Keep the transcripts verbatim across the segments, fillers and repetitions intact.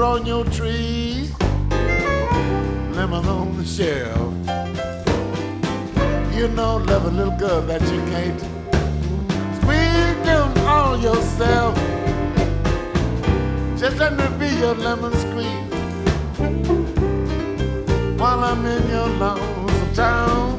on your tree, lemons on the shelf. You know, love a little girl that you can't squeeze them all yourself. Just let me be your lemon squeeze while I'm in your lonesome town.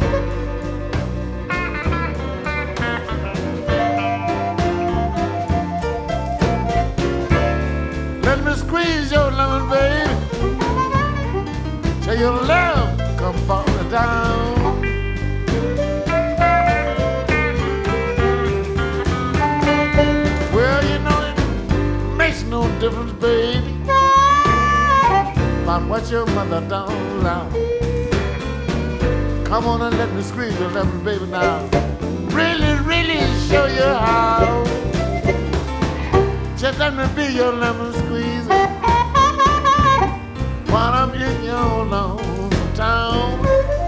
Let me squeeze your lemon, baby, till your love come falling down. Well, you know it makes no difference, baby, about what your mother don't allow. Come on and let me squeeze your lemon, baby, now. Really, really show you how. Just let me be your lemon squeeze while I'm in your lonesome town.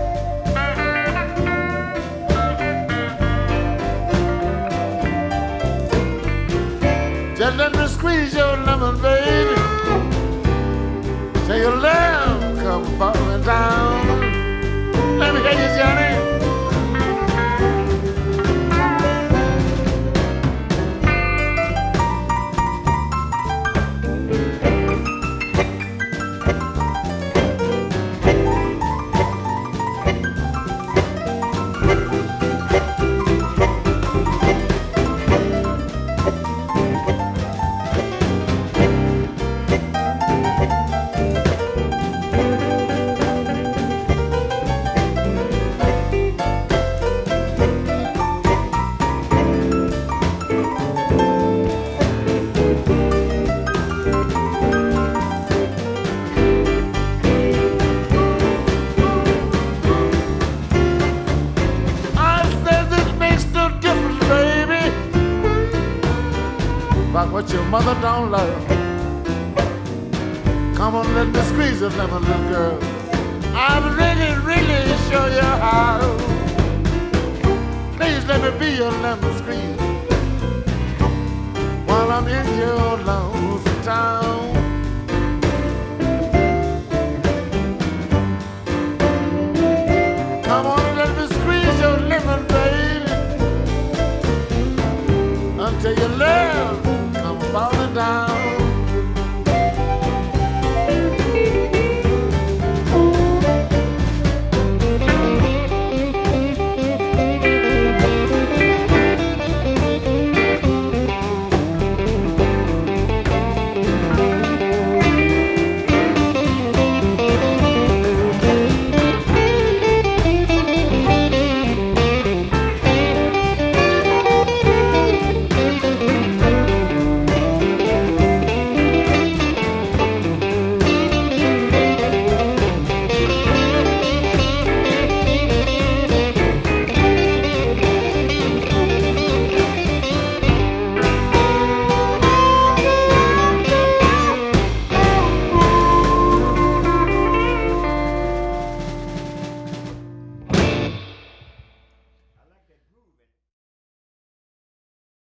Just let me squeeze your lemon, baby, till your love come falling down. Let me hear you, Johnny. About what your mother don't love. Come on, let me squeeze your lemon, little girl. I'll really, really show you how. Please let me be your lemon squeeze while I'm in your lonesome town. Come on and let me squeeze your lemon, baby, until you love